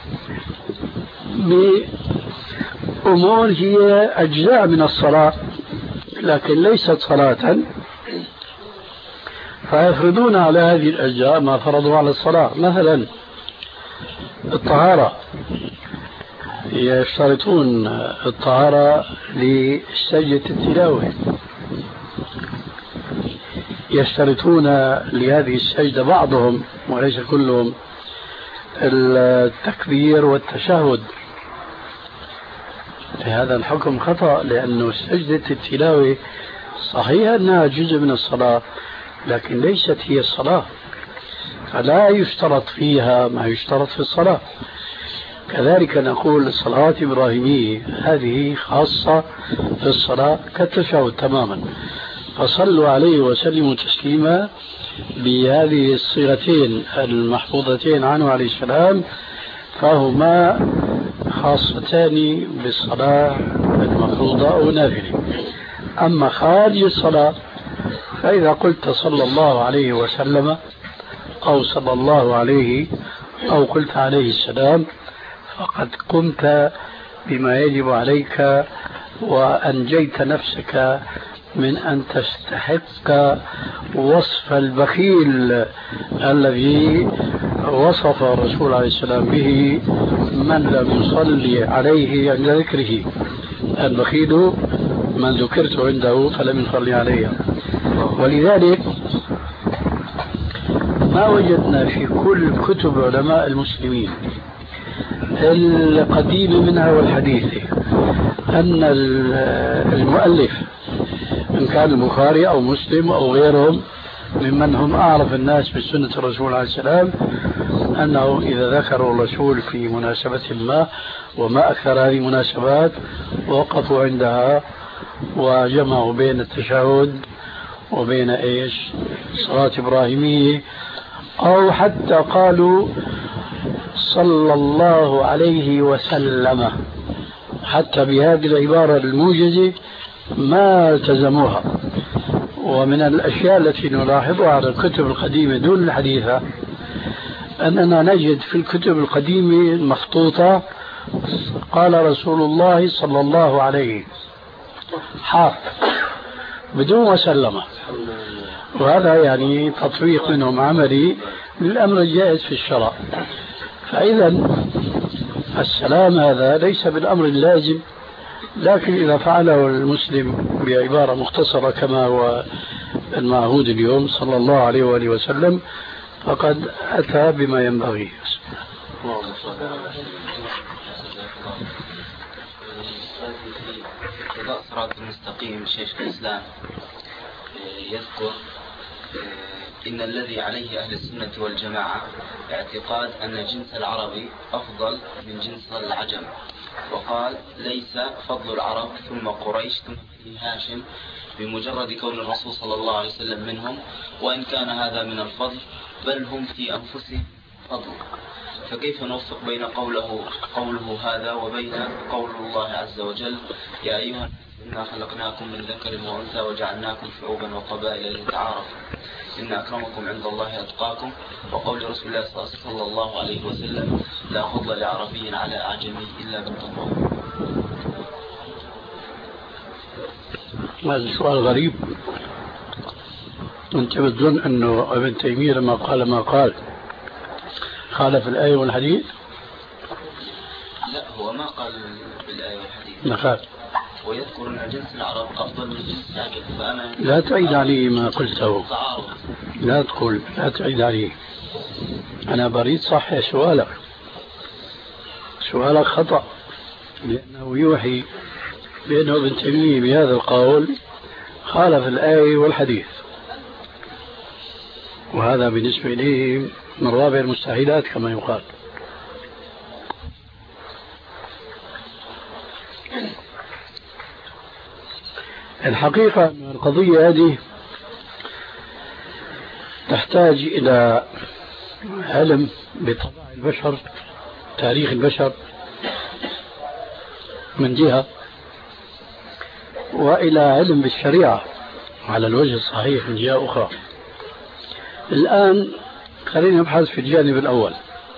بأمور هي أجزاء من الصلاة لكن ليست صلاة، فيفرضون على هذه الأجزاء ما فرضوا على الصلاة. مثلا الطهارة، يشترطون الطهارة لسجدة التلاوة، يشترطون لهذه السجدة بعضهم وليس كلهم التكبير والتشهد. هذا الحكم خطأ، لأنه سجدة التلاوة صحيح أنها جزء من الصلاة لكن ليست هي الصلاة، فلا يشترط فيها ما يشترط في الصلاة. كذلك نقول الصلوات الإبراهيمية هذه خاصة في الصلاة كالتشهد تماما، فصلوا عليه وسلموا تسليما بهذه الصيغتين المحفوظتين عنه عليه السلام، فهما خاصتان بالصلاة المفروضة أو نافلة. أما خارج الصلاة فإذا قلت صلى الله عليه وسلم أو صلى الله عليه أو قلت عليه السلام فقد قمت بما يجب عليك وأنجيت نفسك من أن تستحق وصف البخيل الذي وصف الرسول عليه السلام به من لم يصلي عليه عند ذكره. البخيل من ذكرت عنده فلم يصلي عليه. ولذلك ما وجدنا في كل كتب علماء المسلمين القديمة منها والحديثة أن المؤلف إن كان البخاري أو مسلم أو غيرهم ممن هم أعرف الناس بسنة الرسول عليه السلام أنه إذا ذكروا الرسول في مناسبة ما وما أكثر هذه المناسبات وقفوا عندها وجمعوا بين التشهد وبين إيش صلاة إبراهيمية، أو حتى قالوا صلى الله عليه وسلم حتى بهذه العبارة الموجزة ما التزموها. ومن الأشياء التي نلاحظها على الكتب القديمة دون الحديثة أننا نجد في الكتب القديمة المخطوطة قال رسول الله صلى الله عليه حاف بدون مسلمة، وهذا يعني تطبيق منهم عملي للأمر الجائز في الشرع. فإذا السلام هذا ليس بالأمر اللازم، لكن إذا فعله المسلم بعبارة مختصرة كما هو المعهود اليوم صلى الله عليه وآله وسلم فقد أتى بما ينبغي. قضاء صراط المستقيم شيخ الإسلام يذكر إن الذي عليه أهل السنة والجماعة اعتقاد أن جنس العربي أفضل من جنس العجم، وقال ليس فضل العرب ثم قريش ثم بني هاشم بمجرد كون الرسول صلى الله عليه وسلم منهم، وإن كان هذا من الفضل بل هم في أنفسهم فضل. فكيف نوفق بين قوله هذا وبين قول الله عز وجل يا أيها الناس إنا خلقناكم من ذكر وأنثى وجعلناكم شعوبا وقبائل لتعارفوا إن أكرمكم عند الله أتقاكم، وقول رسول الله صلى الله عليه وسلم لا فضل لعربي على أعجمي إلا بالتقوى. هذا سؤال غريب. أنت بتظن أنه ابن تيمية لما قال ما قال خالف الآية والحديث؟ لا، هو ما قال بالآية والحديث، نخاف ويذكر أن جنس العرب أفضل من جنس العجم. فأنا لا تعيد علي ما قلته، لا تقول، لا تعيد علي. أنا بريد صح سؤالك، سؤالك خطأ، لأنه يوحي بأنه ابن تيمية بهذا القول خالف الآية والحديث، وهذا بالنسبة لي من رابع المستحيلات كما يقال. الحقيقة أن القضية هذه تحتاج إلى علم بطباع البشر، تاريخ البشر من جهة، وإلى علم بالشريعة على الوجه الصحيح من جهة أخرى. الآن خلينا نبحث في الجانب الأول.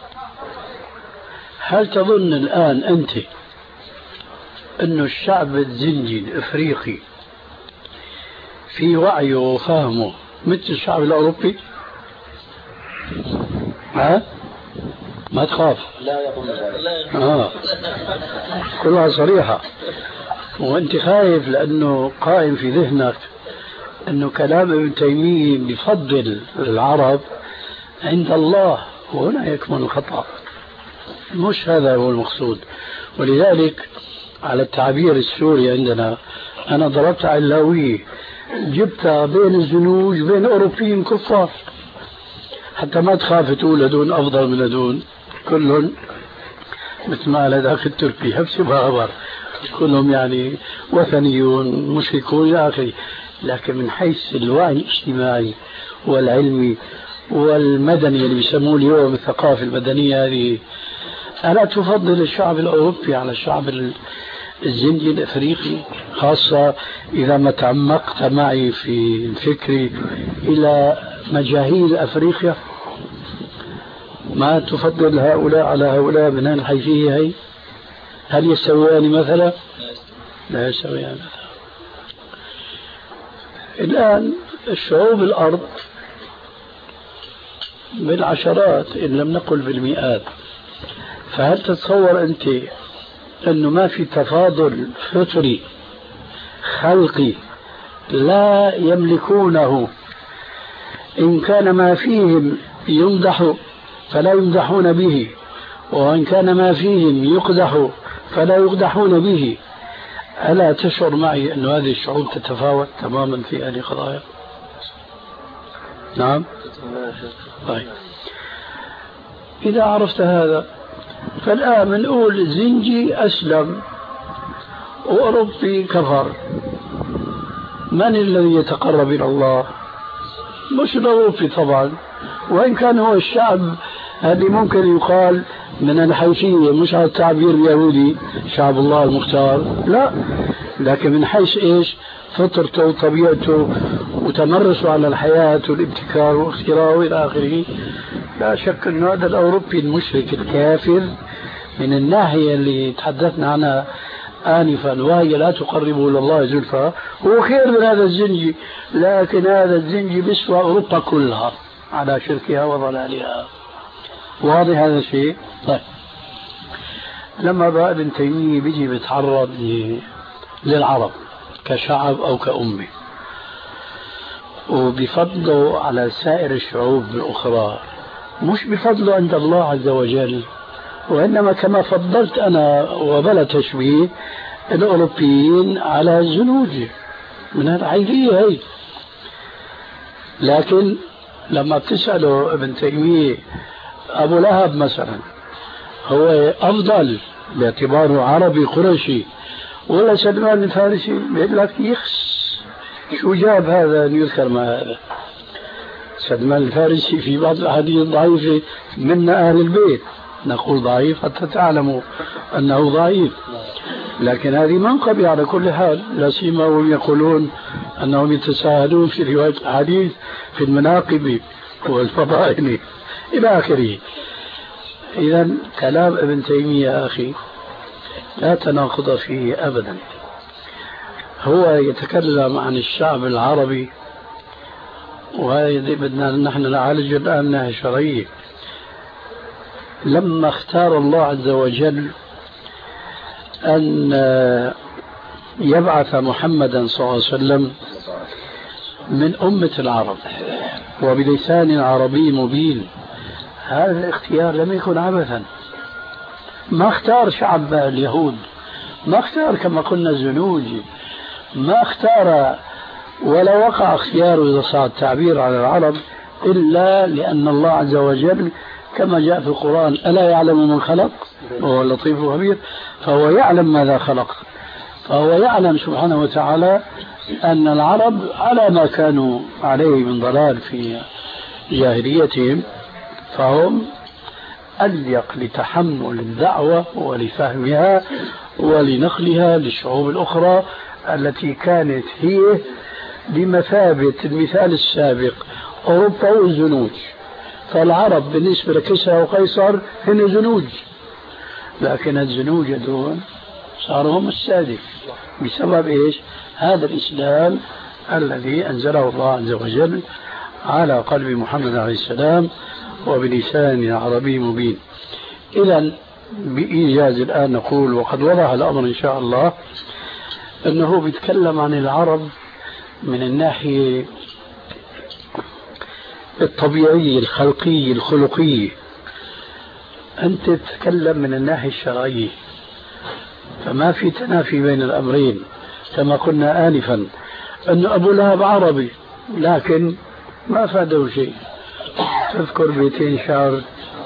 هل تظن الآن أنت أن الشعب الزنجي الإفريقي في وعيه وفهمه مثل الشعب الأوروبي؟ ما تخاف؟ لا يقول كلها صريحة. وأنت خايف لأنه قائم في ذهنك أنه كلام ابن تيمية بفضل العرب عند الله، وهنا يكمن الخطأ. مش هذا هو المقصود. ولذلك على التعبير السوري عندنا أنا ضربت على اللاوية، جبتها بين الزنوج بين أوروبيين كفار، حتى ما تخاف تقول هدول أفضل من هدول، كلهم مثل ما قال هذاك التركي حبس بخبر، كلهم يعني وثنيون مشركون إلى آخره. لكن من حيث الوعي الاجتماعي والعلمي والمدني اللي بيسموه اليوم الثقافة المدنية هذه، ألا تفضل الشعب الأوروبي على الشعب الزنجي الأفريقي؟ خاصة إذا ما تعمقت معي في فكري إلى مجاهيل أفريقيا، ما تفضل هؤلاء على هؤلاء من الحيثية هي؟ هل يستويان مثلا؟ لا يستويان. الآن الشعوب الأرض بالعشرات إن لم نقل بالمئات، فهل تتصور أنت أنه ما في تفاضل فطري خلقي لا يملكونه؟ إن كان ما فيهم يمدح فلا يمدحون به، وإن كان ما فيهم يقدح فلا يقدحون به. ألا تشعر معي أن هذه الشعوب تتفاوت تماما في هذه القضايا؟ نعم. طيب إذا عرفت هذا، فالآن بنقول زنجي أسلم وأوروبي كفر، من الذي يتقرب إلى الله؟ مش الأوروبي طبعا، وإن كان هو الشعب الذي ممكن يقال من الحيثية مش على التعبير اليهودي شعب الله المختار، لا، لكن من حيث إيش؟ فطرته وطبيعته وتمرسه على الحياة والابتكار واختراعه إلى آخره. لا شك أن هذا الأوروبي المشرك الكافر من الناحية اللي تحدثنا عنها آنفا وهي لا تقربه إلى الله زلفى هو خير من هذا الزنجي، لكن هذا الزنجي بيسوى أوروبا كلها على شركها وضلالها. واضح هذا الشيء؟ طيب لما بقى ابن تيمية بيجي بيتعرض للعرب كشعب أو كأمة وبفضله على سائر الشعوب الأخرى، مش بفضله عند الله عز وجل، وإنما كما فضلت أنا وبلا تشبيه الأوروبيين على الزنوج من الحيثية هي. لكن لما بتسأله ابن تيمية أبو لهب مثلا هو أفضل باعتباره عربي قرشي ولا سلمان الفارسي؟ بيقول لك يخس، شو جاب هذا أن يذكر ما هذا؟ سلمان الفارسي في بعض الأحاديث ضعيفة من أهل البيت، نقول ضعيف حتى تعلموا أنه ضعيف، لكن هذه منقبة على كل حال، لا سيما وهم يقولون أنهم يتساهلون في رواية الحديث في المناقب والفضائل إلى آخره. إذا كلام ابن تيمية يا أخي لا تناقض فيه أبدا. هو يتكلم عن الشعب العربي، وهذه بدنا نحن نعالج الآن ناحية شرعية. لما اختار الله عز وجل أن يبعث محمدا صلى الله عليه وسلم من أمة العرب وبلسان عربي مبين، هذا الاختيار لم يكن عبثا. ما اختار شعب اليهود، ما اختار كما قلنا الزنوج، ما اختار ولا وقع اختياره إذا صار التعبير على العرب إلا لأن الله عز وجل كما جاء في القرآن ألا يعلم من خلق وهو اللطيف الخبير، فهو يعلم ماذا خلق، فهو يعلم سبحانه وتعالى أن العرب على ما كانوا عليه من ضلال في جاهليتهم فهم أليق لتحمل الدعوة ولفهمها ولنقلها للشعوب الأخرى التي كانت هي بمثابة المثال السابق أوروبا والزنوج. فالعرب بالنسبة لكسرى وقيصر هن زنوج، لكن الزنوج دون صاروا هم السادة بسبب إيش؟ هذا الإسلام الذي أنزله الله عز وجل على قلب محمد عليه السلام وبلسان عربي مبين. إذا بإيجاز الآن نقول وقد وضح الأمر إن شاء الله أنه بيتكلم عن العرب من الناحية الطبيعية الخلقية الخلقية، أنت تتكلم من الناحية الشرعية، فما في تنافي بين الأمرين. كما قلنا آنفا أن أبو لهب عربي لكن ما فاده شيء. تذكر بيتين شعر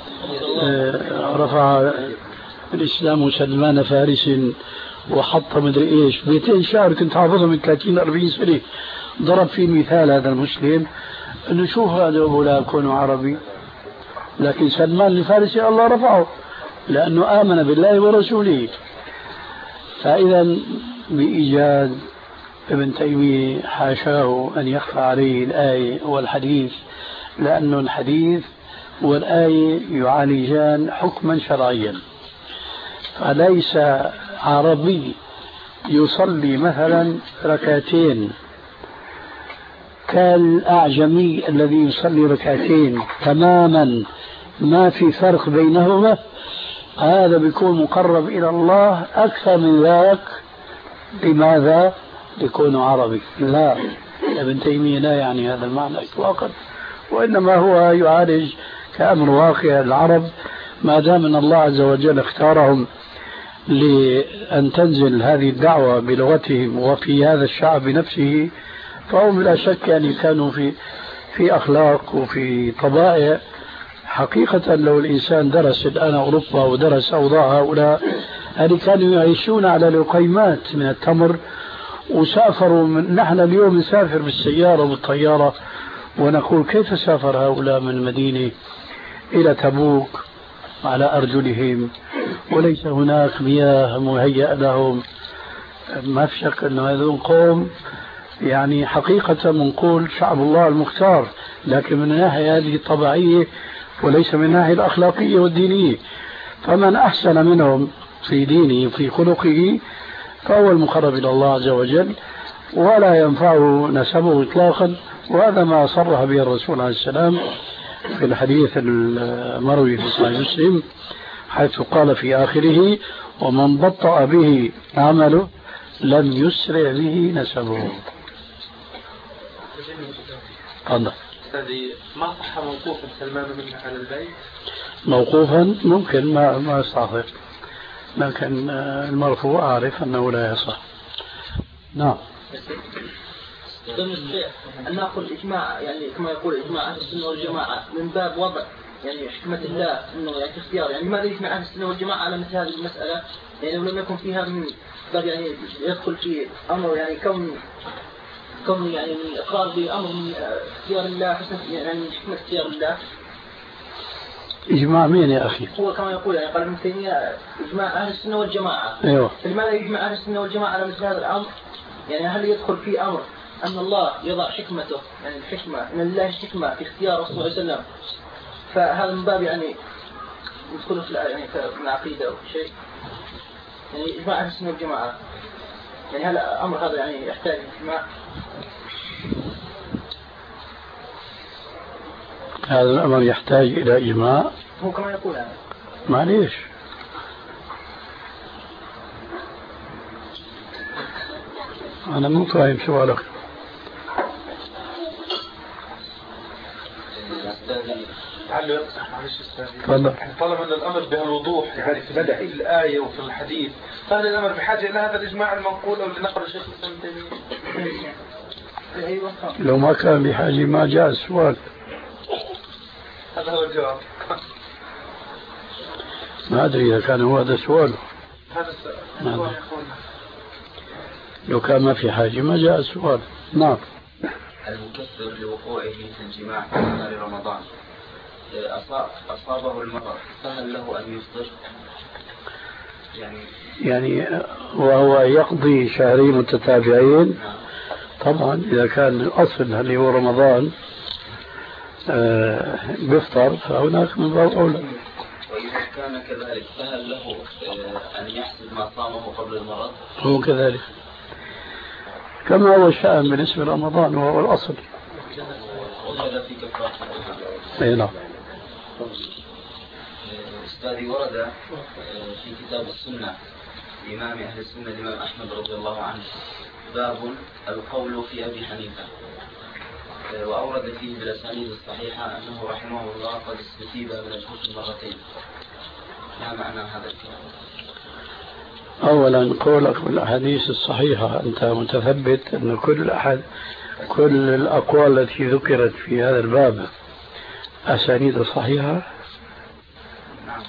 رفع الإسلام سلمان فارس وحط مدري إيش، بيتين شعر كنت حافظهم من 30-40 سنة، ضرب فيه مثال هذا المسلم أنه شوف هذا أبو لهب كونه عربي، لكن سلمان الفارسي الله رفعه لأنه آمن بالله ورسوله. فإذا بإيجاز ابن تيمية حاشاه أن يخفى عليه الآية والحديث، لأن الحديث والآية يعالجان حكما شرعيا. فليس عربي يصلي مثلا ركعتين كالأعجمي الذي يصلي ركعتين تماما ما في فرق بينهما، هذا بيكون مقرب إلى الله أكثر من ذاك. لماذا؟ يكون عربي. لا، ابن تيمية لا يعني هذا المعنى إطلاقا، وإنما هو يعالج كأمر واقع العرب ما دام أن الله عز وجل اختارهم لأن تنزل هذه الدعوة بلغتهم وفي هذا الشعب نفسه، فهم لا شك يعني كانوا في أخلاق وفي طبائع. حقيقة لو الإنسان درس الآن أوروبا ودرس أوضاع هؤلاء، هذه كانوا يعيشون على لقيمات من التمر وسافروا نحن اليوم نسافر بالسيارة والطيارة ونقول كيف سافر هؤلاء من المدينة إلى تبوك على أرجلهم وليس هناك مياه مهيئة لهم. ما في شك أن هذول قوم يعني حقيقة منقول شعب الله المختار، لكن من الناحية هذه الطبيعية وليس من الناحية الأخلاقية والدينية. فمن أحسن منهم في دينه في خلقه فهو المقرب إلى الله عز وجل ولا ينفعه نسبه إطلاقا. وهذا ما صرح به الرسول عليه السلام في الحديث المروي في صحيح مسلم حيث قال في آخره: ومن بطأ به عمله لم يسرع به نسبه. الله. ما صح موقوفا سلمان منه على البيت؟ موقوفا ممكن ما استعصر، لكن المرفوع أعرف أنه لا يصح. نعم. أن نأخذ الإجماع يعني كما يقول إجماع أهل السنة والجماعة من باب وضع يعني حكمة الله إنه يعني اختيار، يعني لماذا يجمع أهل السنة والجماعة على مثل هذه المسألة؟ يعني لو لم يكن فيها من باب يعني يدخل في أمر يعني كون يعني من الإقرار بأمر من اختيار الله حسن يعني من حكمة اختيار الله. إجماع مين يا أخي؟ هو كما يقول يعني قال ابن تيمية إجماع أهل السنة والجماعة. أيوه. فلماذا يجمع أهل السنة والجماعة على مثل هذا الأمر؟ يعني هل يدخل في أمر أن الله يضع حكمته يعني الحكمة أن الله حكمة في اختيار رسول الله صلى الله عليه وسلم، فهذا من باب يعني يدخل في يعني في العقيدة أو شيء يعني إجماع أهل السنة والجماعة. يعني هل الأمر هذا يعني يحتاج إجماع؟ هذا الأمر يحتاج إلى إجماع. هو كما يقول يعني. معليش أنا مو فاهم سؤالك. معلش استاذي، طالما ان الامر بهالوضوح يعني في بدء الايه وفي الحديث، فهل الامر بحاجه الى هذا الاجماع المنقول او لنقل الشيخ ابن تيميه؟ لو ما كان بحاجه ما جاء السؤال. هذا هو الجواب. ما ادري اذا كان هو هذا السؤال. هذا السؤال لو كان ما في حاجه ما جاء السؤال. نعم. المكثر لوقوعه في الجماع في نهار رمضان أصابه المطر فهل له أن يفطر؟ يعني وهو يقضي شهرين متتابعين. طبعا إذا كان الأصل اللي هو رمضان بيفطر فهناك من باب أولى. وإذا كان كذلك فهل له أن يحسب ما صامه قبل المرض؟ هو كذلك كما هو الشأن بالنسبة لرمضان وهو الأصل. وهذا في كفارة. أي نعم. أستاذي ورد في كتاب السنة لإمام أهل السنة الإمام أحمد رضي الله عنه باب القول في أبي حنيفة، وأورد فيه بالأسانيد الصحيحة أنه رحمه الله قد استتيب من الحكم مرتين. ما معنى هذا الكلام؟ أولا قولك بالأحاديث الصحيحة أنت متثبت أن كل الأقوال التي ذكرت في هذا الباب أسانيد صحيحة؟ نعم.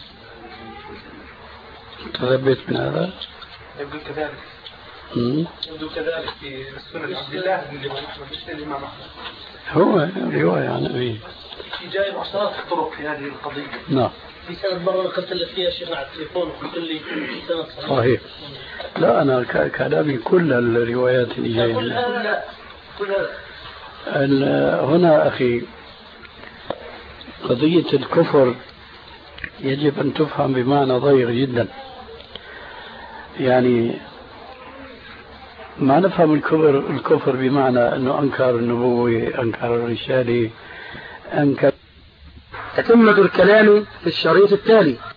متثبت من هذا؟ يبدو كذلك. يبدو كذلك في سنة عبد الله بن الإمام أحمد مش الإمام أحمد. هو رواية عن أبيه. في جاي عشرات الطرق في هذه القضية. نعم. في سنة مرة قلت لك فيها شيخ على التليفون وقلت لي سنة صحيح. لا أنا كلامي كل الروايات اللي جاية. هنا أخي قضية الكفر يجب أن تفهم بمعنى ضيق جدا. يعني ما نفهم الكفر بمعنى أنه أنكر النبوة، أنكر الرسالة، أنكر. تتمة الكلام في الشريط التالي.